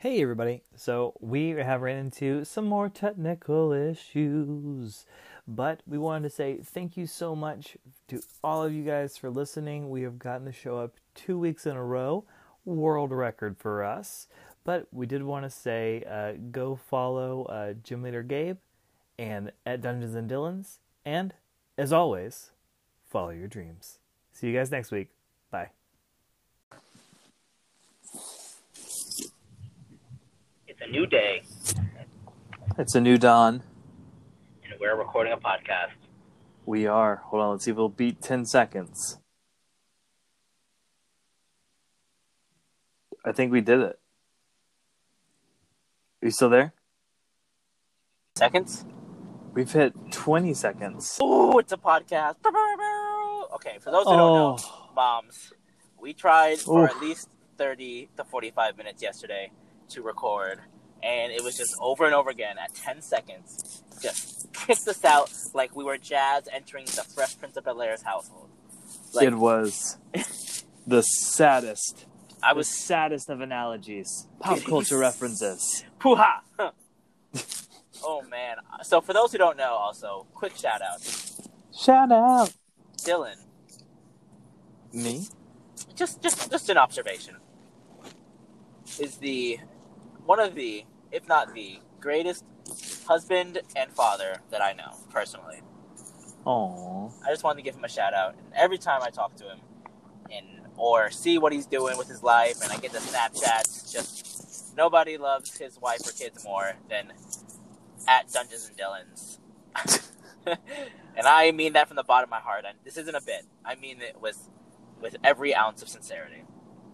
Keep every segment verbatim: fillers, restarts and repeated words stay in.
Hey everybody, so we have ran into some more technical issues, but we wanted to say thank you so much to all of you guys for listening. We have gotten the show up two weeks in a row, world record for us, but we did want to say uh, go follow uh, Gym Leader Gabe and at Dungeons and Dillons, and as always, follow your dreams. See you guys next week. Bye. It's a new day, It's a new dawn. and we're recording a podcast. We are. Hold on, let's see if we'll beat ten seconds. I think we did it. Are you still there? Seconds? We've hit twenty seconds. Ooh, it's a podcast. Okay, for those who don't know, Oh. moms, we tried for Oof. at least thirty to forty-five minutes yesterday to record, and it was just over and over again at ten seconds. Just kicked us out like we were Jazz entering the Fresh Prince of Bel-Air's household. Like, It was the saddest. I the was saddest of analogies. Pop culture references. Poo-ha! Oh, man. So for those who don't know, also, quick shout-out. Shout out. Dylan. Me? Just, just, just an observation. Is the one of the, if not the greatest husband and father that I know personally. Aww. I just wanted to give him a shout out. And every time I talk to him, and or see what he's doing with his life, and I get the Snapchats, just nobody loves his wife or kids more than at Dungeons and Dillons. And I mean that from the bottom of my heart. And this isn't a bit. I mean it with with every ounce of sincerity.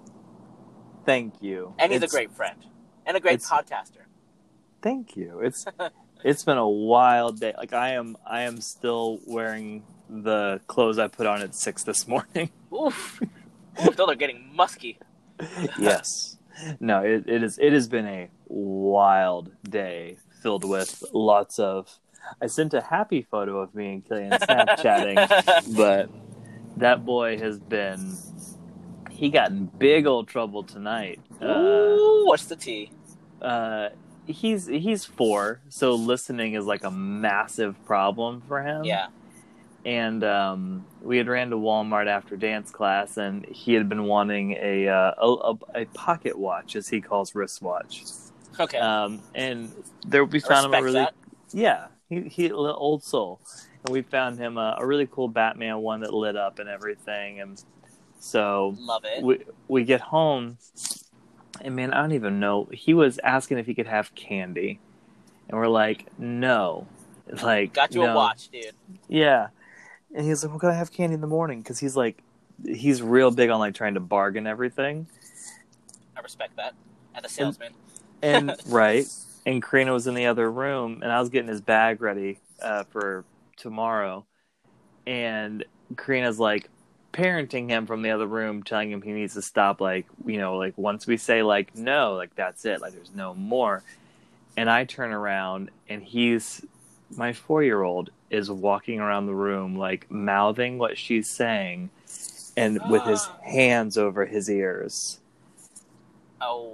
Thank you. And he's It's- a great friend. And a great it's- podcaster. Thank you. It's it's been a wild day. Like I am I am still wearing the clothes I put on at six this morning. Oof. Oof, those are getting musky. Yes. No, it, it is it has been a wild day filled with lots of I sent a happy photo of me and Killian Snapchatting, but that boy has been he got in big old trouble tonight. Uh, Ooh, what's the tea? uh he's he's four, so listening is like a massive problem for him. Yeah. And um, we had ran to Walmart after dance class, and he had been wanting a uh, a, a, a pocket watch, as he calls wristwatch. Okay. Um, and there we I found him a respect really that. yeah he he a little old soul, and we found him a, a really cool Batman one that lit up and everything. And so Love it. we we get home, and man, I don't even know. He was asking if he could have candy, and we're like, no, like Got you no. a watch, dude. Yeah. And he's like, well, can I have candy in the morning? Because he's like, he's real big on like trying to bargain everything. I respect that. And the salesman. And right. And Karina was in the other room, and I was getting his bag ready uh, for tomorrow. And Karina's like parenting him from the other room, telling him he needs to stop. Like, you know, like once we say like, no, like that's it. Like there's no more. And I turn around, and he's, my four-year-old is walking around the room, like, mouthing what she's saying, and with his hands over his ears. Oh.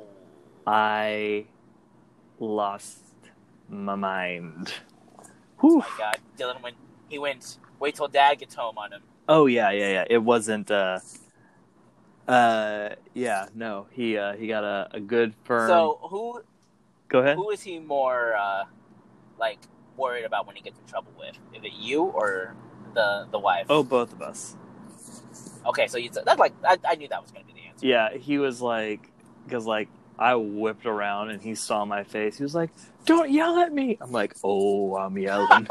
I lost my mind. Oh Whew. my god. Dylan went, he went, wait till dad gets home on him. Oh, yeah, yeah, yeah. It wasn't, uh... Uh, yeah, no. He, uh, he got a, a good, firm... So, who Go ahead. who is he more, uh, like, worried about when he gets in trouble with? Is it you or the the wife? Oh, both of us. Okay, so you that's like, I, I knew that was going to be the answer. Yeah, he was like, because like I whipped around and he saw my face. He was like, "Don't yell at me!" I'm like, "Oh, I'm yelling,"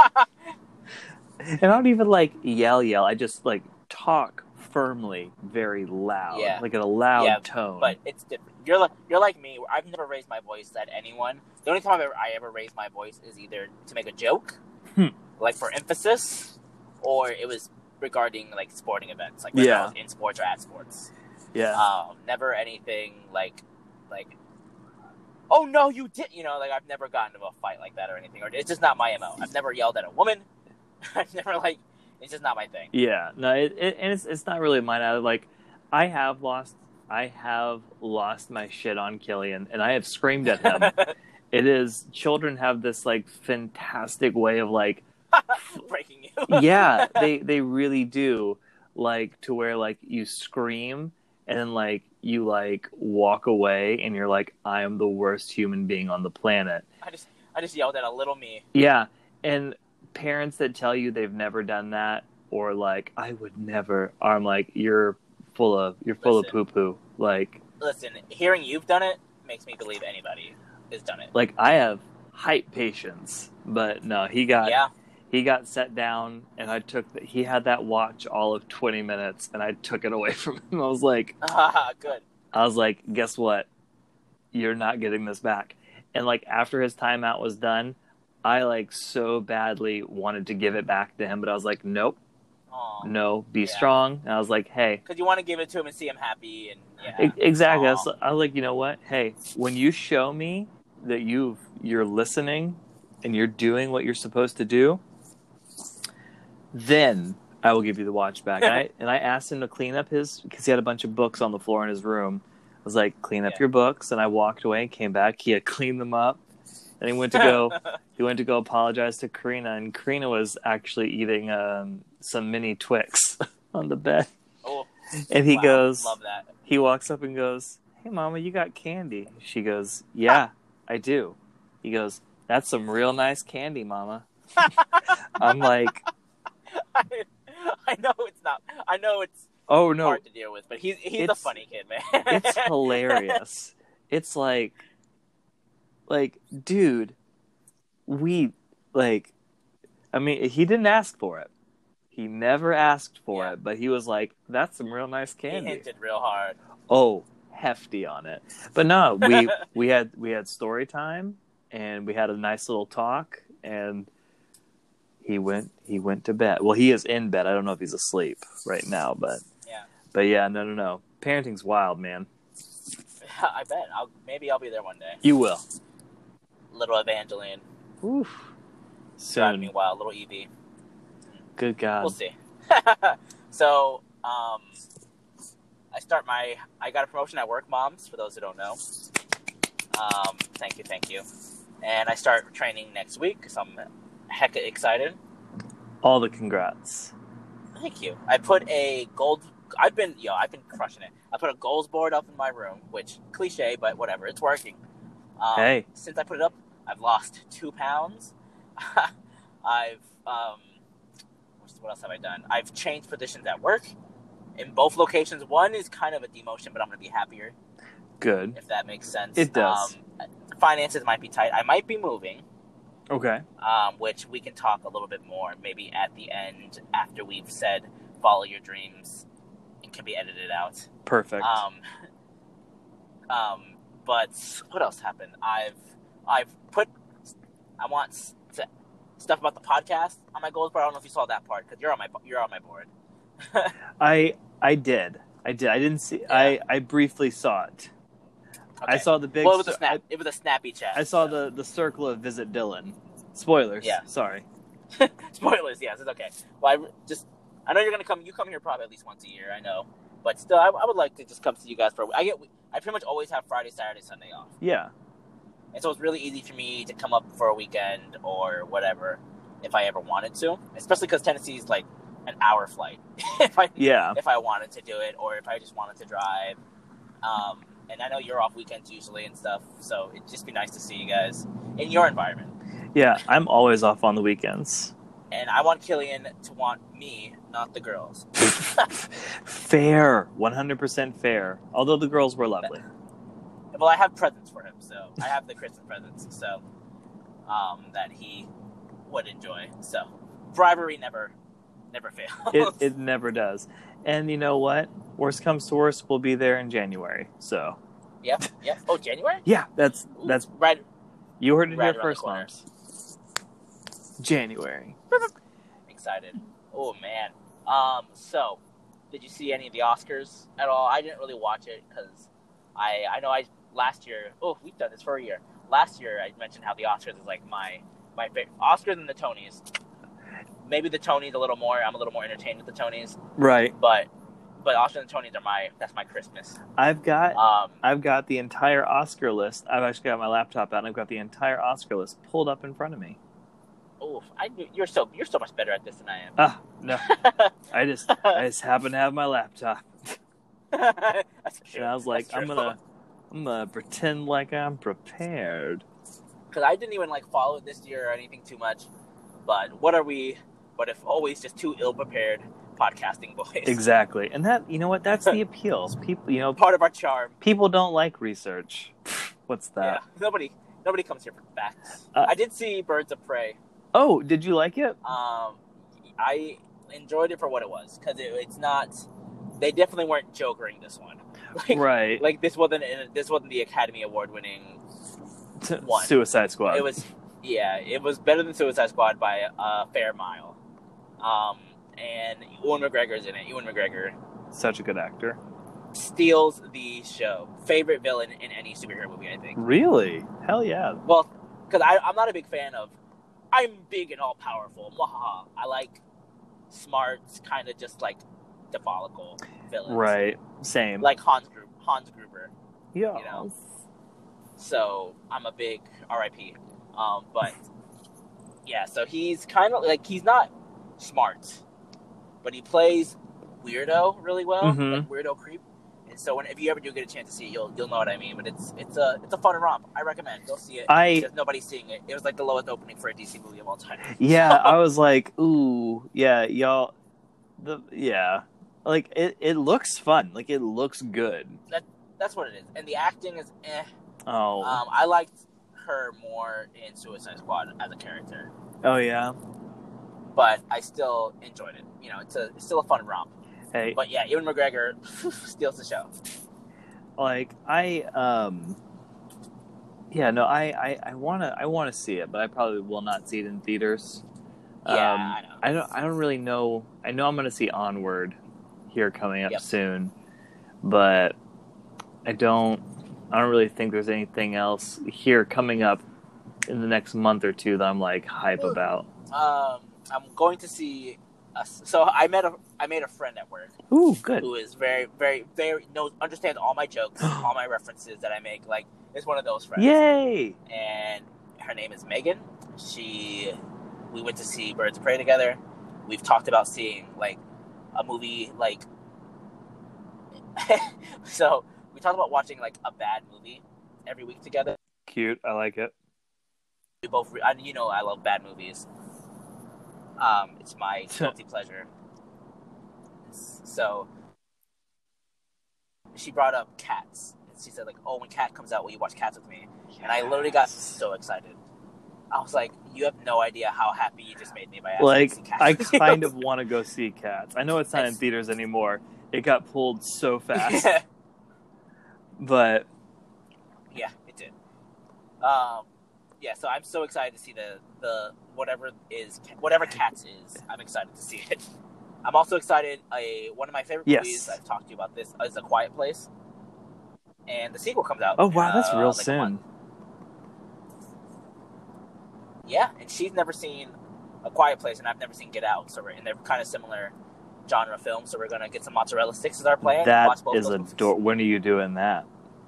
and I don't even like yell, yell. I just like talk firmly, very loud, Yeah. like in a loud Yeah, tone. But it's different. You're like you're like me. Where I've never raised my voice at anyone. The only time I've ever, I ever raised my voice is either to make a joke, Hmm. like for emphasis, or it was regarding like sporting events, like whether Yeah. I was in sports or at sports. yeah, Um, never anything like like. Oh no, you did! You know, like I've never gotten into a fight like that or anything. Or it's just not my M O. I've never yelled at a woman. I've never like. It's just not my thing. yeah. No, it, it, and it's it's not really mine. I like, I have lost. I have lost my shit on Killian, and I have screamed at him. It is, children have this, like, fantastic way of, like... breaking you. Yeah, they, they really do. Like, to where, like, you scream, and then, like, you, like, walk away, and you're like, I am the worst human being on the planet. I just, I just yelled at a little me. Yeah, and parents that tell you they've never done that, or, like, I would never, I'm like, you're full of, you're full Listen. of poo-poo. Like... Listen, hearing you've done it makes me believe anybody has done it. Like, I have hype patience, but no, he got Yeah. he got set down, and I took the, he had that watch all of twenty minutes, and I took it away from him. I was like, Good. I was like, guess what? You're not getting this back. And like after his timeout was done, I like so badly wanted to give it back to him, but I was like, nope, Aww. no, be Yeah. strong. And I was like, hey, Because you want to give it to him and see him happy, and yeah. E- Exactly. I Aw. was, I was like, you know what? Hey, when you show me that you've you're listening and you're doing what you're supposed to do, then I will give you the watch back. And I and I asked him to clean up his, because he had a bunch of books on the floor in his room. I was like, clean up Yeah. your books, and I walked away and came back. He had cleaned them up, and he went to go. he went to go apologize to Karina, and Karina was actually eating um, some mini Twix on the bed. Oh, And he wow. goes, Love that. he walks up and goes, hey, Mama, you got candy? She goes, yeah, I do. He goes, that's some real nice candy, Mama. I'm like, I, I know it's not. I know it's oh, no, hard to deal with, but he's he's a It's- funny kid, man. it's hilarious. It's like, like, dude, we, like, I mean, he didn't ask for it. He never asked for Yeah. it, but he was like, that's some real nice He candy. hinted real hard. Oh, hefty on it. But no, we we had we had story time, and we had a nice little talk, and he went he went to bed. Well, he is in bed. I don't know if he's asleep right now, but Yeah. but yeah, no no no. Parenting's wild, man. I bet. I'll maybe I'll be there one day. You will. Little Evangeline. Oof. Driving me Soon. wild. Little Evie. Good God. We'll see. So, um, I start my. I got a promotion at work, moms. For those who don't know. Um, thank you, thank you. And I start training next week, so I'm hecka excited. All the congrats. Thank you. I put a gold. I've been, yo, I've been crushing it. I put a goals board up in my room, which cliche, but whatever, it's working. Um, Hey. Since I put it up, I've lost two pounds. I've um, what else have I done? I've changed positions at work in both locations. One is kind of a demotion, but I'm gonna be happier Good. if that makes sense. It does. Um, finances might be tight. I might be moving. Okay. Um, which we can talk a little bit more maybe at the end after we've said follow your dreams. It can be edited out. Perfect. Um, um, but what else happened? I've I've put I want s- to, stuff about the podcast on my goals board. I don't know if you saw that part because you're on my you're on my board. I I did. I did. I didn't see. Yeah. I I briefly saw it. I Okay. saw the big. Well, it was a st- snap. I- it was a snappy chat. I saw so. the, the circle of Visit Dylan. Spoilers. Yeah. Sorry. Spoilers. Yes, it's okay. Well, I just I know you're gonna come. You come here probably at least once a year. I know, but still, I, I would like to just come see you guys for. A, I get. I pretty much always have Friday, Saturday, Sunday off, Yeah. and so it's really easy for me to come up for a weekend or whatever if I ever wanted to. Especially because Tennessee is like an hour flight. if I Yeah. if I wanted to do it or if I just wanted to drive. Um, and I know you're off weekends usually and stuff, so it'd just be nice to see you guys in your environment. Yeah. I'm always off on the weekends. And I want Killian to want me, not the girls. Fair. one hundred percent fair. Although the girls were lovely. Well, I have presents for him, so I have the Christmas presents, so um, that he would enjoy. So bribery never, never fails. It it never does. And you know what? Worst comes to worst, we'll be there in January. So Yep, yep. Oh, January? yeah, that's Ooh, that's right. you heard it right here around the first, corner. moms. January. Excited. Oh man. Um. So, did you see any of the Oscars at all? I didn't really watch it because I I know I last year. Oh, we've done this for a year. Last year I mentioned how the Oscars is like my my favorite. Oscars and the Tonys. Maybe the Tonys a little more. I'm a little more entertained with the Tonys. Right. But but Oscars and Tonys are my that's my Christmas. I've got Um, I've got the entire Oscar list. I've actually got my laptop out, and I've got the entire Oscar list pulled up in front of me. oof, I knew, you're so you're so much better at this than I am. Ah, no, I just I just happen to have my laptop, That's true. and I was like, That's true. I'm gonna I'm gonna pretend like I'm prepared. Because I didn't even like follow it this year or anything too much. But what are we? But if always just two ill-prepared podcasting boys. Exactly, and that you know what? That's the appeal. People, you know, Part of our charm. people don't like research. What's that? Yeah, nobody nobody comes here for facts. Uh, I did see Birds of Prey. Oh, did you like it? Um, I enjoyed it for what it was because it, it's not. They definitely weren't jokering this one. Like, Right. Like this wasn't this wasn't the Academy Award winning one. Suicide Squad. It was, yeah, it was better than Suicide Squad by a fair mile. Um, and Ewan McGregor's in it. Ewan McGregor Such a good actor. steals the show. Favorite villain in any superhero movie, I think. Really? Hell yeah. Well, because I'm not a big fan of, I'm big and all powerful. Mwahaha. I like smart, kind of just like diabolical villains. Right. Same. Like Hans Gruber. Hans Gruber. yeah. You know? So I'm a big R I P. Um, but yeah, so he's kind of like, he's not smart, but he plays weirdo really well, Mhm. like weirdo creep. And so when if you ever do get a chance to see it, you'll you'll know what I mean. But it's it's a it's a fun romp. I recommend go see it. I- because nobody's seeing it. It was like the lowest opening for a D C movie of all time. Yeah, I was like, ooh, yeah, y'all, the yeah, like it. It looks fun. Like it looks good. That's what it is. And the acting is eh. Oh, Um, I liked her more in Suicide Squad as a character, oh yeah. but I still enjoyed it. You know, it's a it's still a fun romp. Hey, But yeah, Ewan McGregor steals the show. like I um, yeah, no, I I, I wanna I wanna see it, but I probably will not see it in theaters. Yeah, Um, I know. I don't I don't really know. I know I'm gonna see Onward here coming up Yep. soon, but I don't. I don't really think there's anything else here coming up in the next month or two that I'm like hype about. Um, I'm going to see. A, so I met a I made a friend at work Ooh, good. who is very very very knows understands all my jokes, all my references that I make. Like, is one of those friends. Yay! And her name is Megan. She, we went to see Birds of Prey together. We've talked about seeing like a movie like. So we talked about watching like a bad movie every week together. Cute. I like it. We both, re- I, you know, I love bad movies. Um, it's my guilty pleasure. So she brought up Cats. She said, like, "Oh, when Cat comes out, will you watch Cats with me?" And I literally got so excited. I was like, "You have no idea how happy you just made me by asking Like, to see Cats." I with you." kind of want to go see Cats. I know it's not in It's- theaters anymore. It got pulled so fast. Yeah, But yeah, it did. Um, yeah, so I'm so excited to see the the whatever is whatever Cats is. I'm excited to see it. I'm also excited. A one of my favorite Yes. movies, I've talked to you about this, is A Quiet Place, and the sequel comes out. oh wow, that's uh, real like a soon. month. Yeah, and she's never seen A Quiet Place, and I've never seen Get Out. So we're and they're kind of similar genre films. So we're gonna get some mozzarella sticks as our plan. That watch both is those a movies. door. When are you doing that?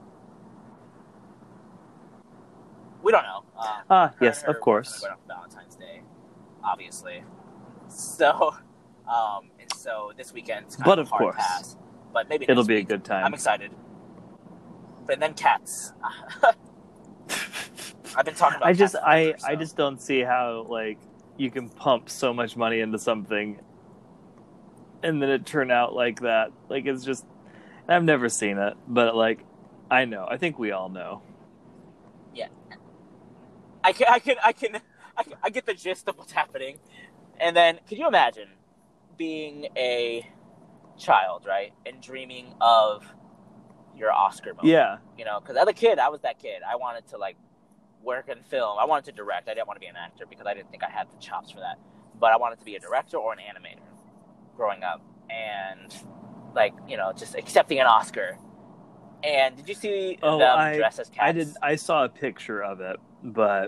We don't know. Um, Ah, her yes, and her of course. are going on Valentine's Day, obviously. So, um, and so this weekend's kind But of of a hard course. pass. But maybe It'll next be a week. good time. I'm excited. But then Cats. I've been talking about. I just Cats I forever, so. I just don't see how like you can pump so much money into something and then it turn out like that. Like it's just I've never seen it, but like I know. I think we all know. I can, I can, I can, I can, I get the gist of what's happening. And then, could you imagine being a child, right, and dreaming of your Oscar moment? Yeah. You know, because as a kid, I was that kid. I wanted to like work in film. I wanted to direct. I didn't want to be an actor because I didn't think I had the chops for that. But I wanted to be a director or an animator growing up, and like you know, just accepting an Oscar. And did you see Oh, them I- dressed as cats? I did I saw a picture of it, but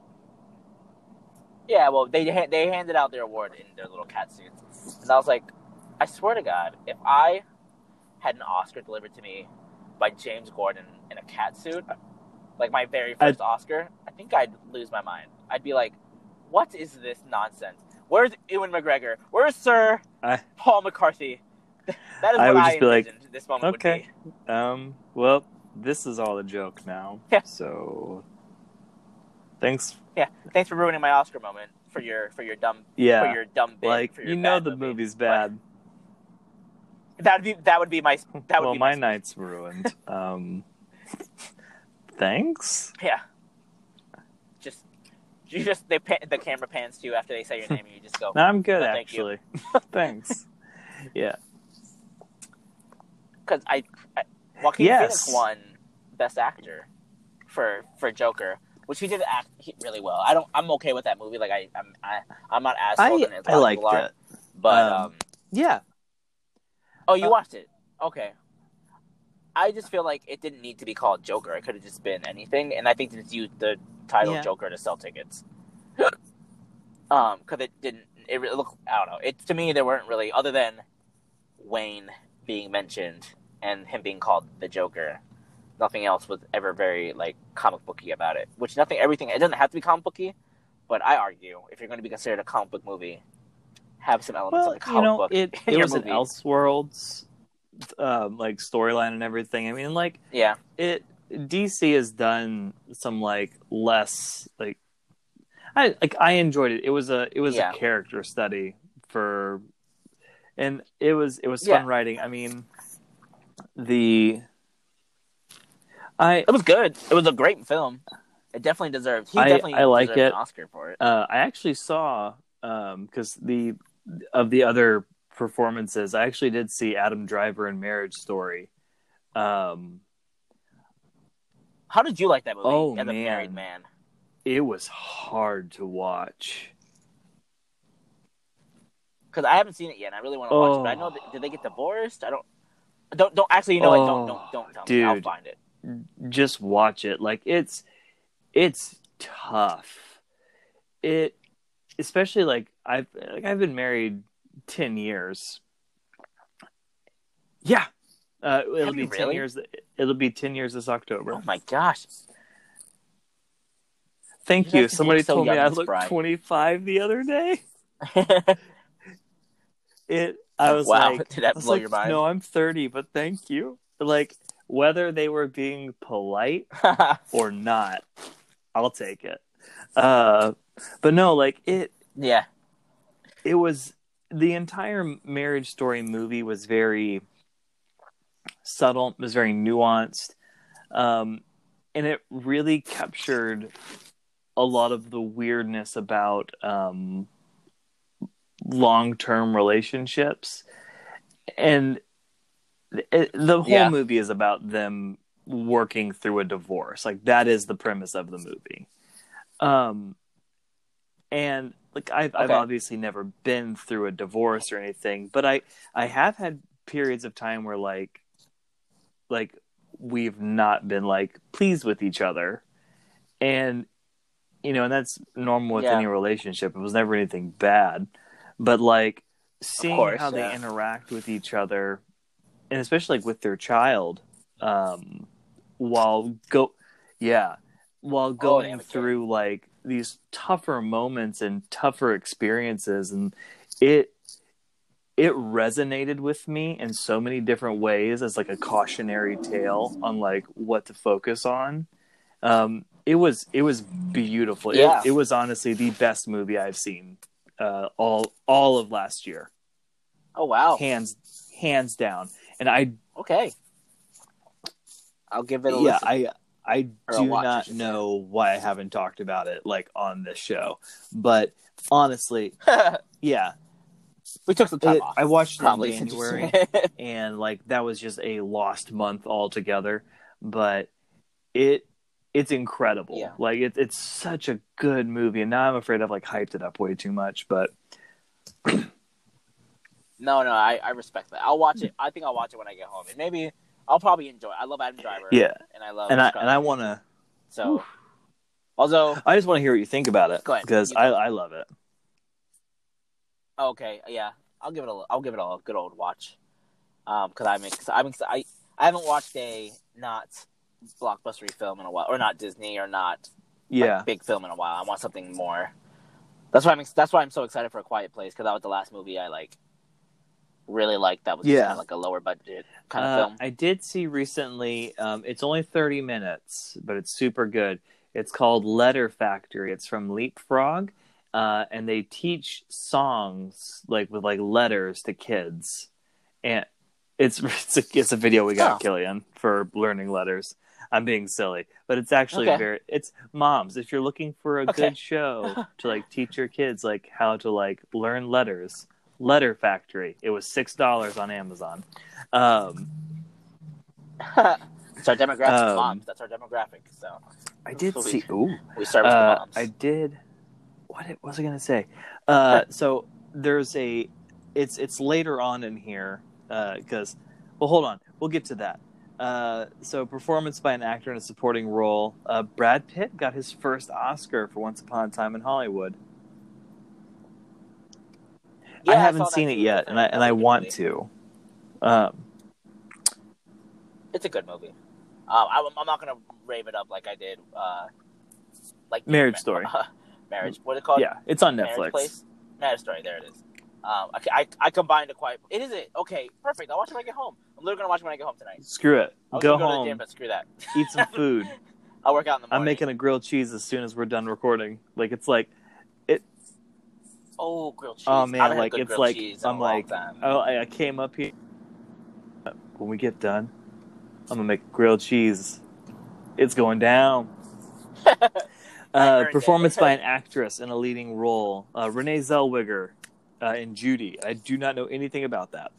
Yeah, well, they ha- they handed out their award in their little cat suits, and I was like, I swear to God, if I had an Oscar delivered to me by James Gordon in a cat suit, like my very first I, Oscar, I think I'd lose my mind. I'd be like, what is this nonsense? Where's Ewan McGregor? Where's Sir I, Paul McCarthy? That is what I, would I just envisioned like, this moment okay. would be. Um, well, this is all a joke now. Yeah. So, thanks. Yeah, thanks for ruining my Oscar moment for your for your dumb yeah. for your dumb bit. Like for your you know the movie. movie's bad. That would be that would be my that would well, be my, my night's ruined. um, thanks. Yeah. Just you just they pan, the camera pans to you after they say your name and you just go. No, I'm good oh, actually. Thanks. Yeah. Because I, I Joaquin yes. Phoenix won Best Actor for for Joker, which he did act really well. I don't. I'm okay with that movie. Like I, I'm, I, I'm not as sold on it as I liked people are, it, but um, um, yeah. Oh, you uh, watched it? Okay. I just feel like it didn't need to be called Joker. It could have just been anything, and I think they just used the title yeah. Joker to sell tickets. um, because it didn't. It really looked. I don't know. It to me, there weren't really other than Wayne being mentioned and him being called the Joker. Nothing else was ever very like comic booky about it. Which nothing, everything. It doesn't have to be comic booky, but I argue if you're going to be considered a comic book movie, have some elements well, of the comic you know, book. It, in it your was movie. an Elseworlds, um, like storyline and everything. I mean, like, yeah, it D C has done some like less like. I like. I enjoyed it. It was a. It was yeah. a character study for, and it was it was fun yeah. writing. I mean, the. I it was good. It was a great film. It definitely deserved. He I, definitely I like deserved it. an Oscar for it. Uh, I actually saw because um, the of the other performances, I actually did see Adam Driver in Marriage Story. Um, How did you like that movie? oh as man, a married man, it was hard to watch because I haven't seen it yet. And I really want to oh. watch it, but I know. That, did they get divorced? I don't. Don't don't actually. You know oh, what? Don't don't don't tell dude, me. I'll find it. Just watch it. Like it's it's tough. It especially like I've like I've been married ten years. Yeah, uh, it'll Have be you ten really? years. It'll be ten years this October. Oh my gosh! Thank you. you. Somebody so told me I looked bride. twenty-five the other day. it. I was wow, like, did that I was blow like, your mind? No, I'm thirty, but thank you. Like whether they were being polite or not, I'll take it. Uh, but no, like it. Yeah. It was the entire Marriage Story movie was very subtle. It was very nuanced, um, and it really captured a lot of the weirdness about um, long-term relationships. And it, the whole yeah. movie is about them working through a divorce. Like that is the premise of the movie. Um, and like I've, okay. I've obviously never been through a divorce or anything, but I, I have had periods of time where like, like we've not been like pleased with each other. And, you know, and that's normal with yeah. any relationship. It was never anything bad, but like seeing course, how yeah. they interact with each other, and especially like with their child, um, while go, yeah, while going oh, through like these tougher moments and tougher experiences, and it it resonated with me in so many different ways as like a cautionary tale on like what to focus on. Um, it was it was beautiful. Yeah. It, it was honestly the best movie I've seen uh, all all of last year. Oh wow, hands hands down. And I okay, I'll give it a yeah. listen. I I do watch, not know why I haven't talked about it like on this show, but honestly, yeah, we took some time it, off. I watched Probably it in January, and like that was just a lost month altogether. But it it's incredible. Yeah. Like it, it's such a good movie, and now I'm afraid I've like hyped it up way too much. But no, no, I, I respect that. I'll watch it. I think I'll watch it when I get home, and maybe I'll probably enjoy it. I love Adam Driver. Yeah, and I love and I and I want to. So, although I just want to hear what you think about it. Go ahead, because I I love it. Okay, yeah, I'll give it a I'll give it a good old watch. Um, because I'm, cause I'm, I, I haven't watched a not blockbustery film in a while, or not Disney, or not Yeah. like, big film in a while. I want something more. That's why I'm. That's why I'm so excited for A Quiet Place, because that was the last movie I like really liked. That was Yeah. kind of like a lower budget kind of Uh, film. I did see recently. Um, it's only thirty minutes, but it's super good. It's called Letter Factory. It's from Leapfrog, uh, and they teach songs like with like letters to kids, and it's it's a, it's a video we got, Oh. Killian, for learning letters. I'm being silly, but it's actually Okay. very. It's moms. If you're looking for a Okay. good show to like teach your kids like how to like learn letters. Letter Factory. It was six dollars on Amazon. Um, It's our demographic, um, moms. That's our demographic. So I did we, see. Ooh, we start with uh, the moms. I did. What it- was I gonna say? Uh, so there's a. It's it's later on in here because. Uh, well, hold on. We'll get to that. Uh, so performance by an actor in a supporting role. Uh, Brad Pitt got his first Oscar for Once Upon a Time in Hollywood. Yeah, I haven't saw that seen it too. yet, That's and a- I and that's I a good want movie. to. Um, It's a good movie. Uh, I, I'm not gonna rave it up like I did, uh, like Marriage Ma- Story. Marriage. What is it called? Yeah, it's on Marriage Netflix. Place. Marriage Story. There it is. Um, I, I, I combined a quiet. It is it. Okay, perfect. I'll watch it when I get home. I'm literally gonna watch it when I get home tonight. Screw it. I was Go gonna go to the home. gym, but screw that. Eat some food. I'll work out in the morning. I'm making a grilled cheese as soon as we're done recording. Like it's like, it. Oh, grilled cheese. Oh I man, haven't had like good it's grilled like cheese in I'm a long like, time. oh, I I came up here. When we get done, I'm gonna make grilled cheese. It's going down. Uh, Nightmare performance Day. by an actress in a leading role. Uh, Renee Zellweger uh, in Judy. I do not know anything about that.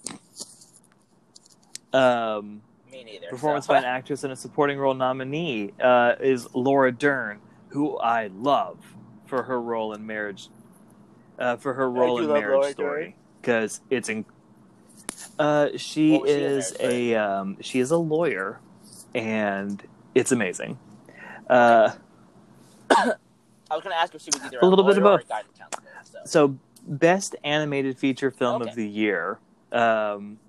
Um, Me neither. performance so. by an actress in a supporting role nominee uh, is Laura Dern, who I love for her role in Marriage, uh, for her role do in love Marriage Laura Story, because it's in. Uh, she What was she in is Marriage Story? a um, she is a lawyer, and it's amazing. Uh, I was going to ask if she was either A little lawyer bit of or both. a guidance counselor. So. so, best animated feature film Okay. of the year: um,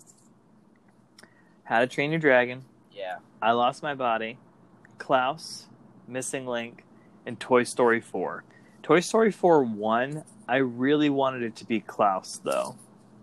How to Train Your Dragon, Yeah. I Lost My Body, Klaus, Missing Link, and Toy Story four. Toy Story four won. I really wanted it to be Klaus, though.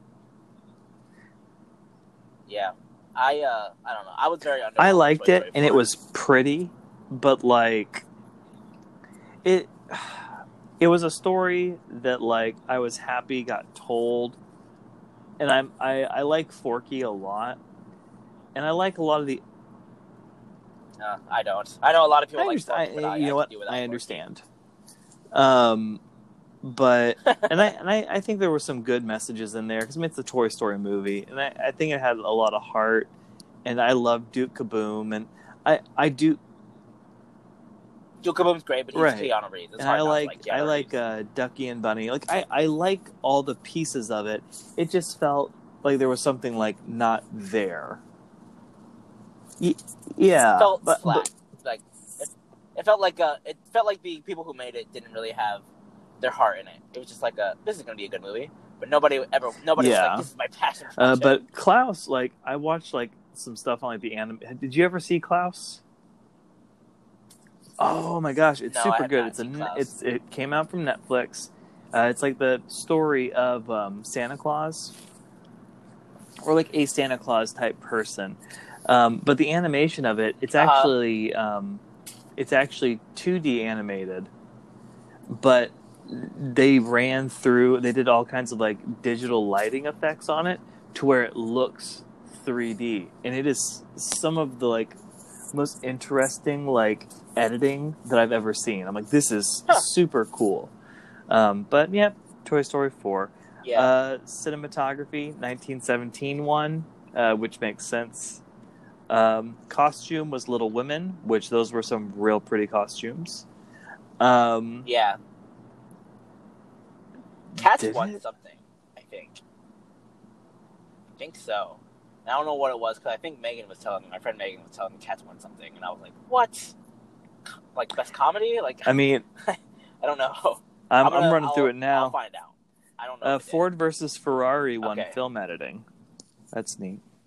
Yeah. I uh I don't know. I was very underwhelmed. I with liked Toy it, Story and it four. was pretty, but like it. It was a story that like I was happy got told, and I'm I I like Forky a lot, and I like a lot of the. No, I don't. I know a lot of people I like understand. Forky, but I, I, you I know could what? do without I Forky. understand. Um, but and I and I, I think there were some good messages in there because I mean it's a Toy Story movie, and I, I think it had a lot of heart, and I love Duke Kaboom, and I I do. Duke Kaboom's great, but he's Right. Keanu Reeves. It's And hard I not like, to like Keanu I like Reeves. uh, Ducky and Bunny. Like I, I like all the pieces of it. It just felt like there was something like not there. Y- yeah, It felt but, flat. but Like it, it felt like uh it felt like the people who made it didn't really have their heart in it. It was just like a this is gonna be a good movie, but nobody ever nobody was Yeah. like this is my passion uh, project. but Klaus, like I watched like some stuff on like the anime. Did you ever see Klaus? Oh my gosh, it's No, I super have good. not It's a seen ne- Klaus. it's it came out from Netflix. Uh, it's like the story of um, Santa Claus, or like a Santa Claus type person. Um, but the animation of it, it's Uh-huh. actually um, it's actually two D animated, but they ran through. They did all kinds of like digital lighting effects on it to where it looks three D, and it is some of the like most interesting like editing that I've ever seen. I'm like, this is Huh. super cool. Um, but yeah, Toy Story four. yeah. Uh, cinematography, nineteen seventeen one, uh, which makes sense. Um, costume was Little Women, which those were some real pretty costumes. Um, yeah. Cats did won it? something, I think. I think so. I don't know what it was because I think Megan was telling me, my friend Megan was telling me Cats won something, and I was like, what? Like best comedy? Like I mean, I don't know. I'm, I'm, gonna- running I'll- through it I'll now. find out. I don't know. Uh, if it did. Ford versus Ferrari won Okay. film editing. That's neat.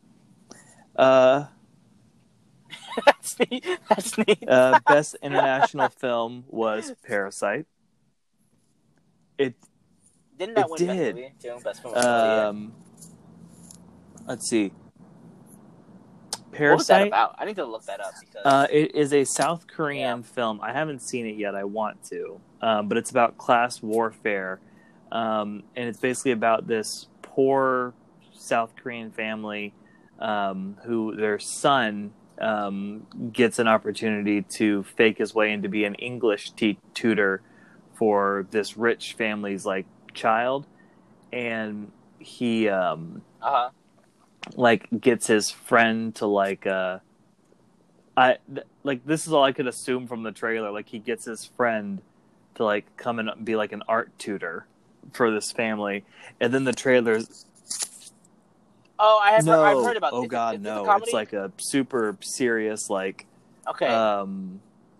Uh, That's neat. That's neat. uh, best international film was Parasite. It Didn't that it win best did. movie too? Best film of the year. Um, let's see. What was that Parasite. about? I need to look that up because Uh, it is a South Korean Yeah. film. I haven't seen it yet. I want to, um, but it's about class warfare, um, and it's basically about this poor South Korean family um, who their son um, gets an opportunity to fake his way into be an English t- tutor for this rich family's like child, and he um, uh huh. like gets his friend to like uh I th- like this is all I could assume from the trailer. Like he gets his friend to like come and be like an art tutor for this family, and then the trailers. Oh, I have. No, Heard, I've heard about. oh Is god, it, is this no! a comedy? It's like a super serious like. Okay, Um,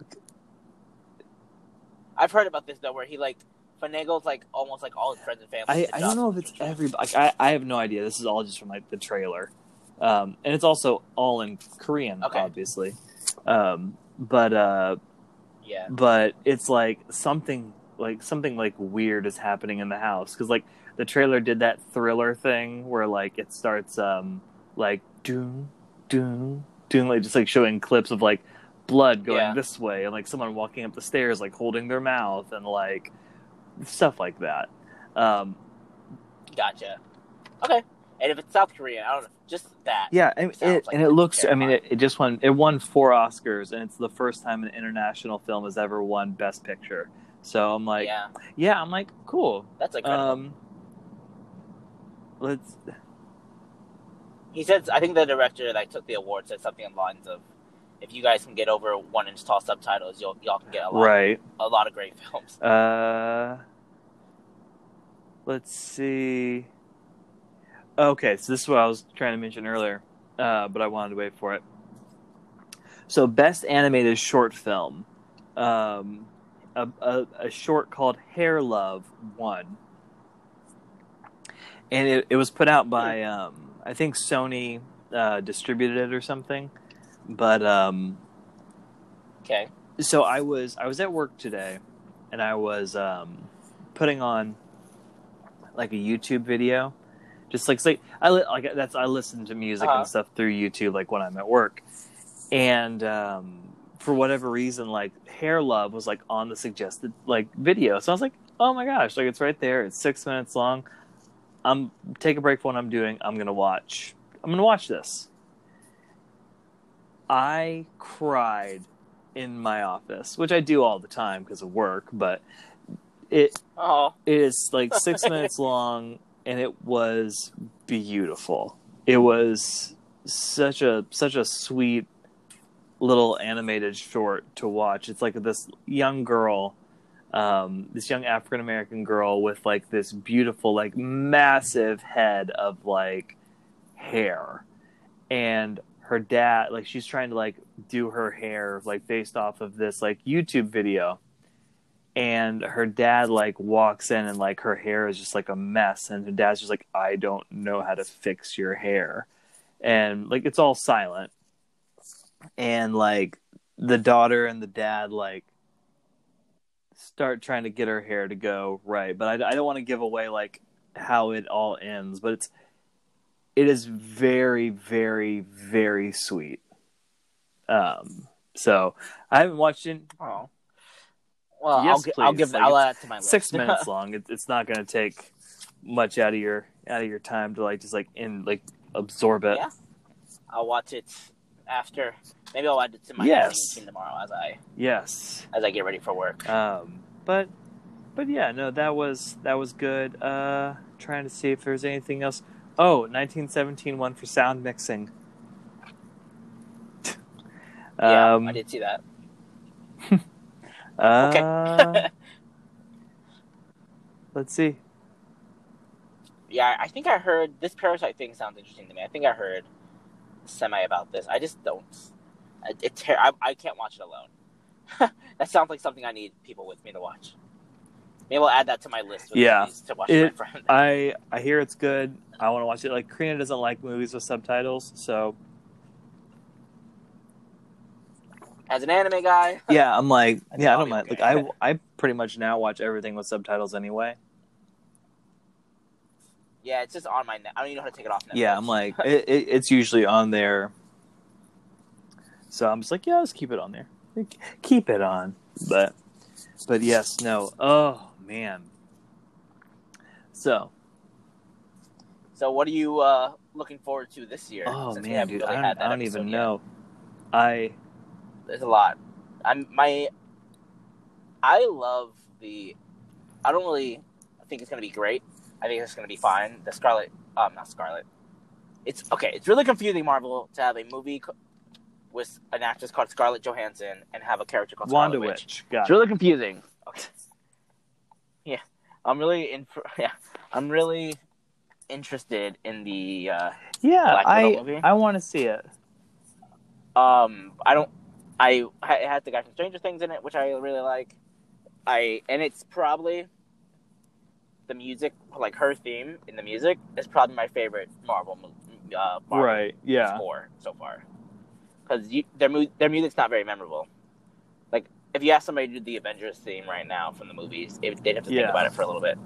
I've heard about this though, where he like finagles like almost like all his friends and family. I, to I jobs don't know if and it's shit. every. Like, I I have no idea. This is all just from like the trailer, um, and it's also all in Korean, Okay. obviously. Um, but uh. Yeah. But it's like something like something like weird is happening in the house because like the trailer did that thriller thing where like it starts um like doom doom doom like just like showing clips of like blood going Yeah. this way and like someone walking up the stairs like holding their mouth and like stuff like that. Um, Gotcha. Okay. And if it's South Korean, I don't know. Just that. Yeah, and sounds it, like and it looks. I mean, terrifying. it, it just won. It won four Oscars, and it's the first time an international film has ever won Best Picture. So I'm like, yeah, yeah, I'm like, cool. that's incredible. Um, let's. He said, I think the director that took the award said something in lines of, "If you guys can get over one inch tall subtitles, you'll y'all can get a lot, Right. a lot of great films." Uh, let's see. Okay, so this is what I was trying to mention earlier, uh, but I wanted to wait for it. So, best animated short film, um, a, a, a short called Hair Love won, and it, it was put out by um, I think Sony uh, distributed it or something. But um, Okay. so I was I was at work today, and I was um, putting on like a YouTube video. Just like, like I li- like that's I listen to music Uh-huh. and stuff through YouTube, like when I'm at work, and um, for whatever reason, like Hair Love was like on the suggested like video, so I was like, oh my gosh, like it's right there, it's six minutes long. I'm take a break from what I'm doing. I'm gonna watch. I'm gonna watch this. I cried in my office, which I do all the time because of work, but it Oh. it is like six minutes long. And it was beautiful. It was such a such a sweet little animated short to watch. It's like this young girl, um, this young African American girl with like this beautiful, like massive head of like hair, and her dad, like she's trying to like do her hair like based off of this like YouTube video. And her dad like walks in and like her hair is just like a mess, and her dad's just like, I don't know how to fix your hair, and like it's all silent, and like the daughter and the dad like start trying to get her hair to go right, but I, I don't want to give away like how it all ends, but it's it is very very very sweet. Um, so I haven't watched it. Oh. Well, Yes, I'll, gi- I'll please. give Like, I'll it's add it to my list. Six minutes long. It, it's not going to take much out of your out of your time to like just like in like absorb it. Yeah. I'll watch it after. Maybe I'll add it to my Yes. morning routine tomorrow as I Yes. as I get ready for work. Um. But but yeah, no, that was that was good. Uh, trying to see if there's anything else. Oh, nineteen seventeen one for sound mixing. Yeah, um, I did see that. Uh, Okay. let's see. Yeah, I think I heard this Parasite thing sounds interesting to me. I think I heard semi about this. I just don't. It, it ter- I, I can't watch it alone. That sounds like something I need people with me to watch. Maybe I'll add that to my list with Yeah. movies to watch It- with my friend. I I hear it's good. I want to watch it. Like Karina doesn't like movies with subtitles, so as an anime guy, yeah, I'm like, I think yeah, I I'll don't be mind. okay. Like, I, I pretty much now watch everything with subtitles anyway. Yeah, it's just on my. I don't even know how to take it off Netflix. Yeah, I'm like, it, it, it's usually on there. So I'm just like, yeah, let's keep it on there. Keep it on. But, but yes, no. Oh, man. So. So what are you uh, looking forward to this year? Oh, Since man, we haven't dude. really I had don't, that I don't episode even yet. know. I. There's a lot. I'm my. I love the. I don't really think it's gonna be great. I think it's gonna be fine. The Scarlet, um, not Scarlet. It's okay. It's really confusing, Marvel, to have a movie with an actress called Scarlett Johansson and have a character called Wanda Scarlet Witch. Witch. Got it's it. really confusing. Okay. Yeah, I'm really in. Yeah, I'm really interested in the. Uh, Yeah, Black Widow I movie. I want to see it. Um, I don't. I it has the guy from Stranger Things in it, which I really like. I and it's probably the music, like her theme in the music, is probably my favorite Marvel, uh, Marvel Right. Yeah. score so far. Because their mu- their music's not very memorable. Like if you ask somebody to do the Avengers theme right now from the movies, it, they'd have to Yeah. think about it for a little bit.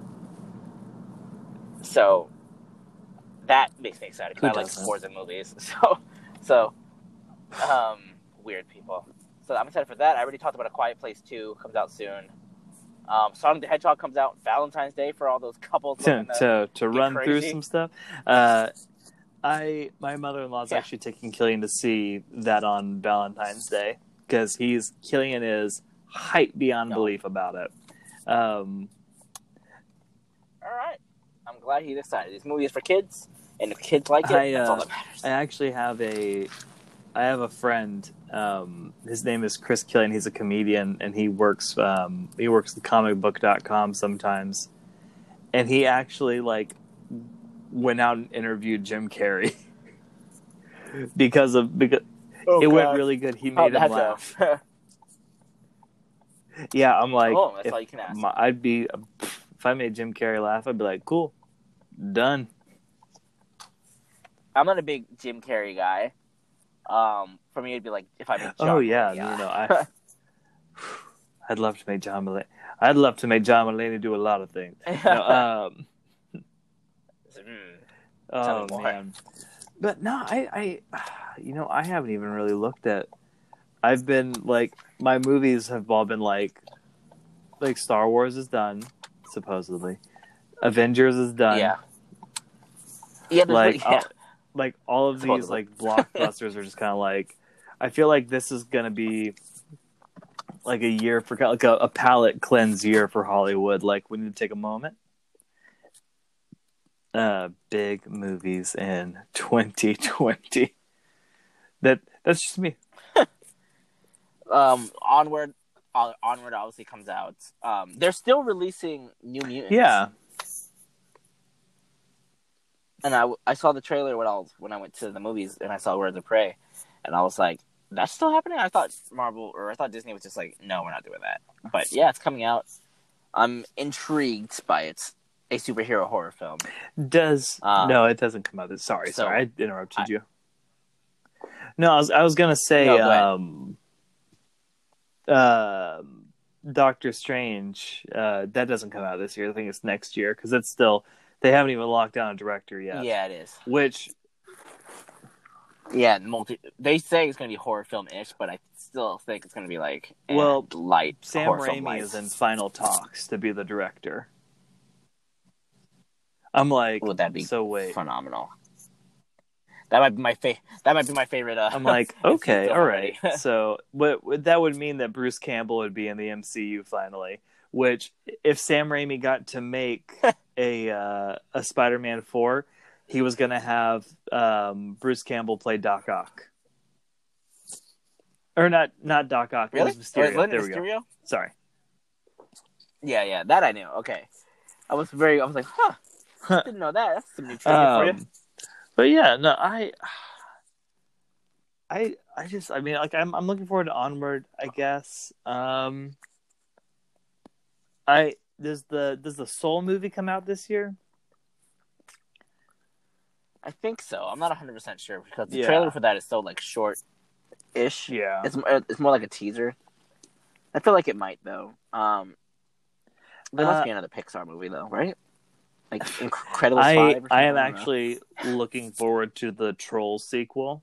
So that makes me excited because I like doesn't? scores in movies. So, so um, weird people. So I'm excited for that. I already talked about A Quiet Place two comes out soon. Um, Sonic the Hedgehog comes out Valentine's Day for all those couples to looking to, to, to run crazy. through some stuff. Uh, I my mother in law is Yeah. actually taking Killian to see that on Valentine's Day because he's Killian is hype beyond No. belief about it. Um, All right, I'm glad he's excited. This movie is for kids, and if kids like it, I, that's uh, all that matters. I actually have a I have a friend. Um, his name is Chris Killian. He's a comedian, and he works um, he works at comic book dot com sometimes. And he actually like went out and interviewed Jim Carrey because of because Oh, it God. went really good. He How'd made him that laugh. go? Yeah, I'm like, Oh, that's if all you can ask. my, I'd be if I made Jim Carrey laugh, I'd be like, cool, done. I'm not a big Jim Carrey guy. Um, for me, it'd be like if I made John Oh yeah, Mulaney, no, uh, no, I. I'd love to make John Mulaney. I'd love to make John Mulaney do a lot of things. No, um, mm, oh me more. man, but no, I, I, you know, I haven't even really looked at. I've been like, my movies have all been like, like Star Wars is done, supposedly. Avengers is done. yeah, yeah, there's Like, really- all, yeah. like all of these Supposedly. like blockbusters are just kind of like. I feel like this is gonna be like a year for like a, a palate cleanse year for Hollywood. Like we need to take a moment. Uh, big movies in twenty twenty. That that's just me. Um, Onward, uh, Onward obviously comes out. Um, they're still releasing New Mutants. Yeah. And I, I saw the trailer when I was, when I went to the movies and I saw Birds of Prey, and I was like, that's still happening? I thought Marvel or I thought Disney was just like, no, we're not doing that. But yeah, it's coming out. I'm intrigued by it. A superhero horror film. Does Um, no? It doesn't come out. This, sorry, so- sorry, I interrupted I- you. No, I was I was gonna say, No, go ahead. um, uh, Doctor Strange. Uh, that doesn't come out this year. I think it's next year because it's still they haven't even locked down a director yet. Yeah, it is. Which Yeah, multi. They say it's going to be horror film-ish, but I still think it's going to be like eh, Well, light. Sam horror film Raimi light. is in final talks to be the director. I'm like, Would that be so wait. phenomenal? That might be my fa- That might be my favorite. Uh, I'm like, okay, film all right. already. So, what, what that would mean that Bruce Campbell would be in the M C U finally. Which, if Sam Raimi got to make a uh, a Spider-Man four, he was going to have um, Bruce Campbell play Doc Ock, or not not Doc Ock. Really? It was Mysterio. Or Lynn There we go. Mysterio? Sorry. Yeah, yeah, that I knew. Okay, I was very. I was like, huh, didn't know that. That's some new trivia for you. Um, but yeah, no, I, I, I just, I mean, like, I'm, I'm looking forward to Onward. I guess. Um, I does the does the Soul movie come out this year? I think so. I'm not one hundred percent sure because the Yeah. trailer for that is so like short ish. Yeah. It's it's more like a teaser. I feel like it might though. Um, there must Uh, be another Pixar movie though, right? Like Incredibles I five or something. I am I don't know. actually looking forward to the Trolls sequel.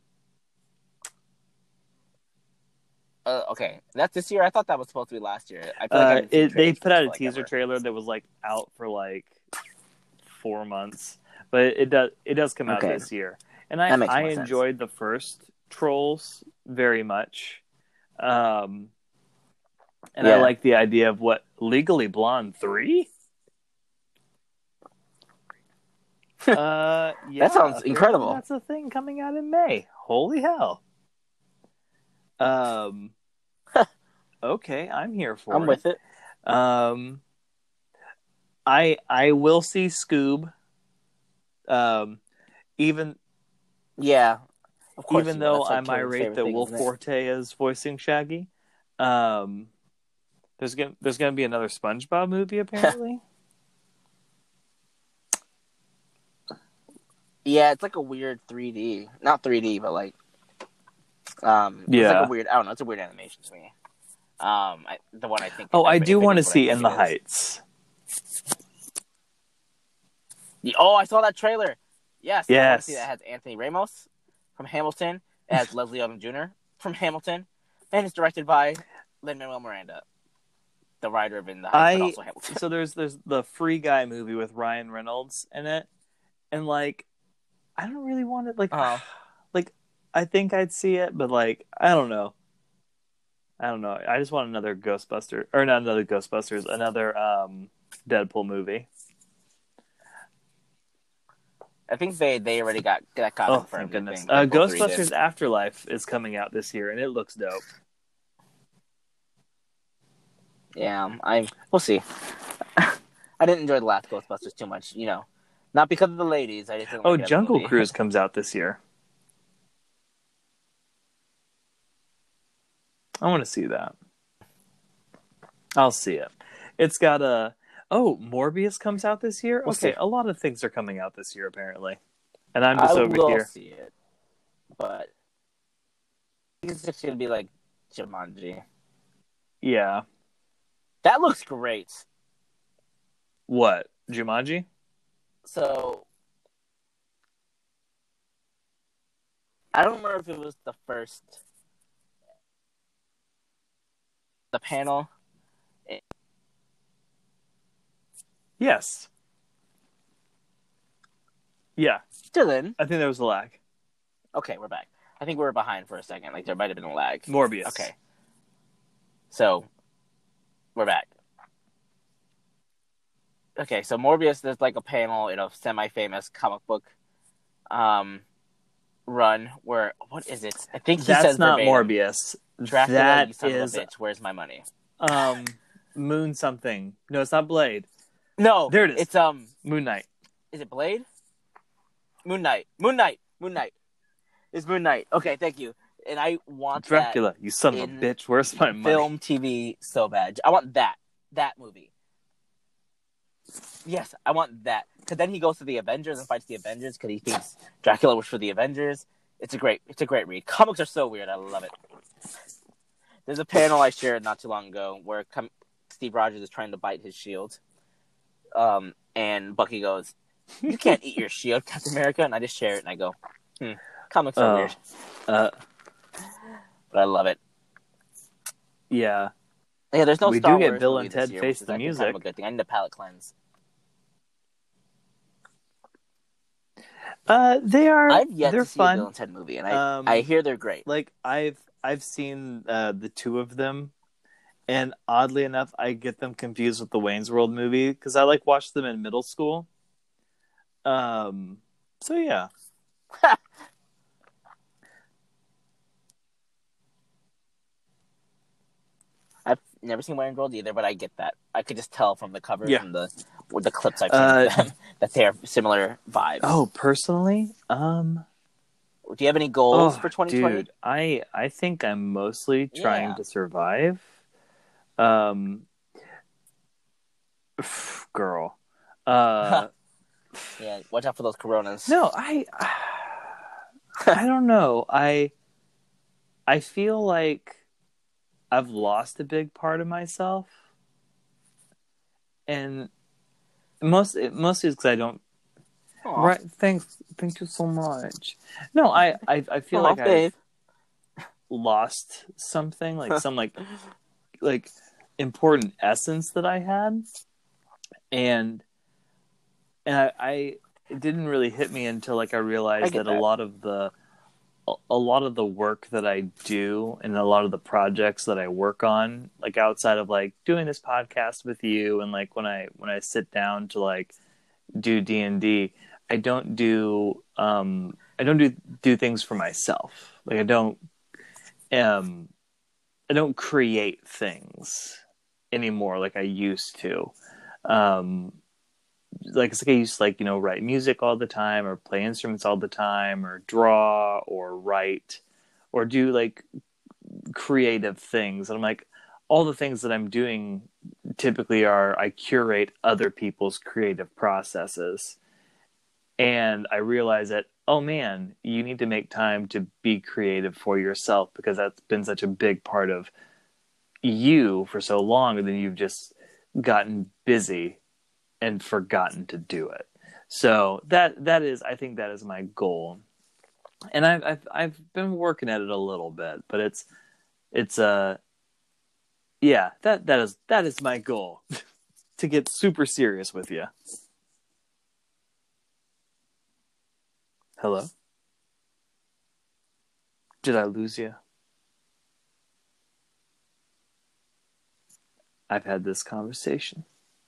Uh, okay, that's this year. I thought that was supposed to be last year. I feel like I Uh, haven't seen it, they trailers for put this out a for, like, teaser ever. trailer that was like out for like four months, but it does it does come out Okay. this year, and I That makes I more sense. enjoyed the first Trolls very much, um, and I Yeah. like the idea of what Legally Blonde three. uh, yeah, That sounds apparently incredible. That's a thing coming out in May. Holy hell! Um, okay, I'm here for I'm it. with it. Um, I I will see Scoob. Um, even Yeah. Of course. even you will. though That's, like, I'm Carrie's irate favorite that thing, Will isn't it? Forte is voicing Shaggy, um, there's gonna there's gonna be another SpongeBob movie apparently. Yeah, it's like a weird three D, not three D, but like, um, Yeah. it's like a weird. I don't know. It's a weird animation to me. Um, I, the one I think. Oh, I if- do if it want to is what I see think In the it is. Heights. Yeah, oh, I saw that trailer. Yes, I want Yes. to see that. It has Anthony Ramos from Hamilton. It has Leslie Odom Junior from Hamilton, and it's directed by Lin-Manuel Miranda, the writer of In the Heights, I but also Hamilton. so there's there's the Free Guy movie with Ryan Reynolds in it, and like I don't really want it. Like Uh-huh. like I think I'd see it, but like I don't know. I don't know. I just want another Ghostbuster or not another Ghostbusters, another um, Deadpool movie. I think they, they already got that got Oh, confirmed. thank goodness! I think. Uh, Deadpool three did. Ghostbusters Afterlife is coming out this year, and it looks dope. Yeah, I we'll see. I didn't enjoy the last Ghostbusters too much, you know, not because of the ladies. I just didn't Oh, like it as a Jungle movie. Cruise comes out this year. I want to see that. I'll see it. It's got a oh Morbius comes out this year. We'll Okay, see. a lot of things are coming out this year apparently, and I'm just I over will here. see it, but it's just gonna be like Jumanji. Yeah. That looks great. What Jumanji? So I don't remember if it was the first, the panel. Yes. Yeah. Dylan. I think there was a lag. Okay, we're back. I think we were behind for a second. Like there might have been a lag. Morbius. Okay. So we're back. Okay, so Morbius, there's like a panel in a semi-famous comic book um, run where, what is it? I think he That's says not verbatim, Morbius. Dracula, That you son is of a bitch, where's my money? um Moon something. No, it's not Blade. No, There it is. It's, um, Moon Knight. is it Blade? Moon Knight. Moon Knight. Moon Knight. It's Moon Knight. Okay, thank you. And I want Dracula, you son of a in bitch. Where's my that money? film, T V so bad. I want that. That movie. Yes, I want that. Because then he goes to the Avengers and fights the Avengers because he thinks Dracula was for the Avengers. It's a great, it's a great read. Comics are so weird. I love it. There's a panel I shared not too long ago where com- Steve Rogers is trying to bite his shield, um, and Bucky goes, "You can't eat your shield, Captain America." And I just share it and I go, "Hmm, comics are Oh. weird," Uh, but I love it. yeah. Yeah, there's no We Star do get Wars Bill movie and this Ted year, Face which is, the I think, kind of Music. a good thing. I need a palate cleanse. Uh, they are. I've yet they're to see fun. a Bill and Ted movie, and I Um, I hear they're great. Like I've I've seen uh, the two of them, and oddly enough, I get them confused with the Wayne's World movie because I like watched them in middle school. Um. So yeah. I've never seen Wayne's World either, but I get that. I could just tell from the covers Yeah. and the with the clips I've seen Uh, of them that they are similar vibes. Oh, personally, um. Do you have any goals oh, for twenty twenty? Dude, I I think I'm mostly trying Yeah. to survive. Um. Girl. Uh. Yeah, watch out for those coronas. No, I I don't know. I I feel like I've lost a big part of myself, and most mostly because I don't. Aw. Right? Thanks, thank you so much. No, I I, I feel Aw, like babe. I've lost something, like some like like important essence that I had, and and I, I it didn't really hit me until like I I realized get that a that. lot of the a lot of the work that I do and a lot of the projects that I work on, like outside of like doing this podcast with you, and like when I when I sit down to like do D and D, I don't do um I don't do do things for myself. Like I don't um I don't create things anymore like I used to. Um like it's like I used to like, you know, write music all the time or play instruments all the time or draw or write or do like creative things. And I'm like, all the things that I'm doing typically are I curate other people's creative processes. And I realize that, oh man, you need to make time to be creative for yourself because that's been such a big part of you for so long, and then you've just gotten busy and forgotten to do it. So that that is, I think that is my goal, and I've I've, I've been working at it a little bit, but it's it's uh yeah that that is that is my goal to get super serious with you. Hello, did I lose you? I've had this conversation.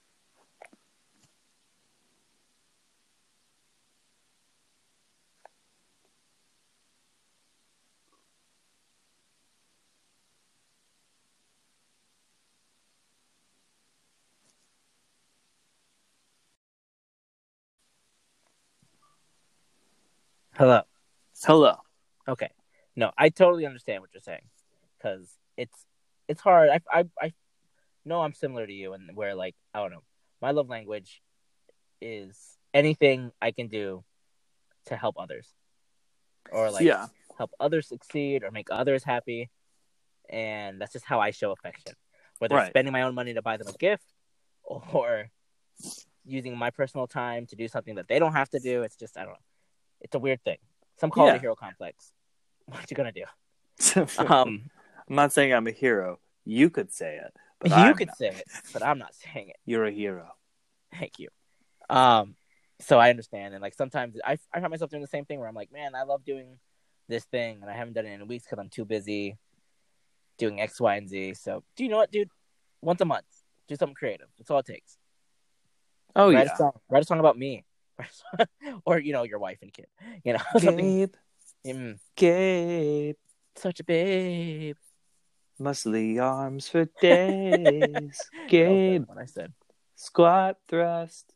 Hello. Hello. Okay. No, I totally understand what you're saying because it's it's hard. I I I know I'm similar to you, and where like I don't know, my love language is anything I can do to help others or like Yeah. help others succeed or make others happy, and that's just how I show affection. Whether it's Right. spending my own money to buy them a gift or using my personal time to do something that they don't have to do, it's just I don't know. It's a weird thing. Some call it Yeah. a hero complex. What you gonna do? Um, I'm not saying I'm a hero. You could say it, but you I'm could not. say it, but I'm not saying it. You're a hero. Thank you. Um, so I understand, and like sometimes I I find myself doing the same thing where I'm like, man, I love doing this thing, and I haven't done it in weeks because I'm too busy doing X, Y, and Z. So, do you know what, dude? Once a month, do something creative. That's all it takes. Oh write yeah. a song. Write a song about me, or you know, your wife and kid. You know, something. Gabe. Mm, Gabe. such a babe. Muscly arms for days. That was Gabe. what I said. Squat thrust.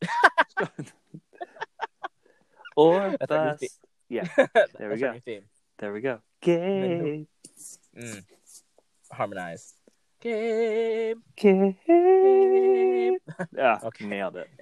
Or That's our new theme. bust. Yeah. That's There we our go. new theme. There we go. Gabe. Mm. Harmonize. Gabe. Gabe. Gabe. Ah, Okay. nailed it.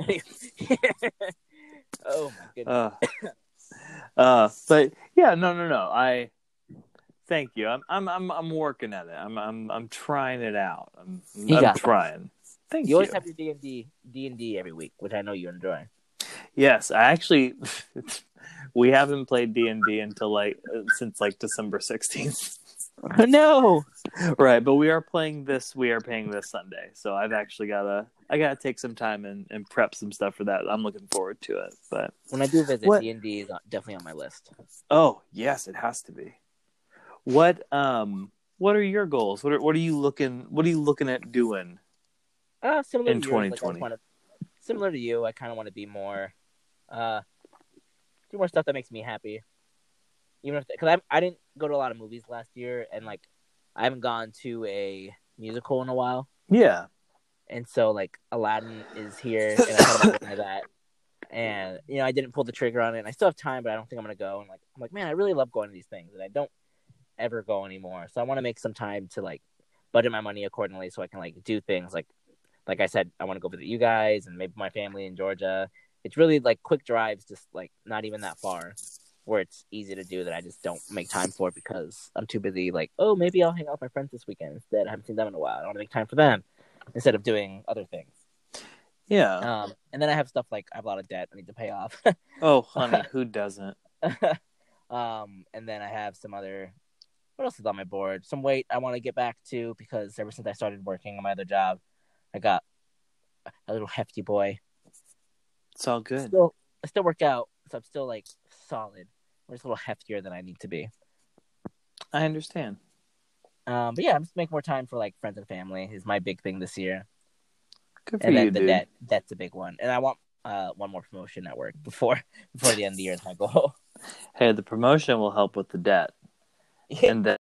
Oh my goodness. Uh, uh, but yeah, no, no, no. I thank you. I'm, I'm, I'm, I'm working at it. I'm, I'm, I'm trying it out. I'm, You I'm got this. trying. Thank You you. always have your D and D, D and D every week, which I know you enjoy. Yes, I actually. We haven't played D and D until like since like December sixteenth. No. Right, but we are playing this. We are playing this Sunday, so I've actually gotta. I gotta take some time and, and prep some stuff for that. I'm looking forward to it. But When I do visit, what? D and D is definitely on my list. Oh yes, it has to be. What um What are your goals? What are What are you looking What are you looking at doing Uh, similar in to yours, twenty like I twenty? just want to, similar to you, I kind of want to be more, uh, do more stuff that makes me happy. Even if, because I I didn't go to a lot of movies last year, and like I haven't gone to a musical in a while, Yeah, and so like Aladdin is here, and I thought about going to that, and you know I didn't pull the trigger on it, and I still have time, but I don't think I'm gonna go. And like I'm like, man, I really love going to these things, and I don't ever go anymore. So I want to make some time to like budget my money accordingly, so I can like do things like. Like I said, I want to go visit you guys and maybe my family in Georgia. It's really like quick drives, just like not even that far. where it's easy to do that I just don't make time for because I'm too busy. Like, oh, maybe I'll hang out with my friends this weekend instead. I haven't seen them in a while. I don't want to make time for them instead of doing other things. Yeah. Um, and then I have stuff like I have a lot of debt I need to pay off. Oh, honey, who doesn't? um, and then I have some other. What else is on my board? Some weight I want to get back to because ever since I started working on my other job, I got a little hefty boy. It's all good. Still, I still work out, so I'm still like solid. I'm just a little heftier than I need to be. I understand. Um, but yeah, I'm just making more time for like friends and family is my big thing this year. Good for and then you, the dude. debt, debt's a big one, and I want uh one more promotion at work before before the end of the year is my goal. Hey, the promotion will help with the debt, and then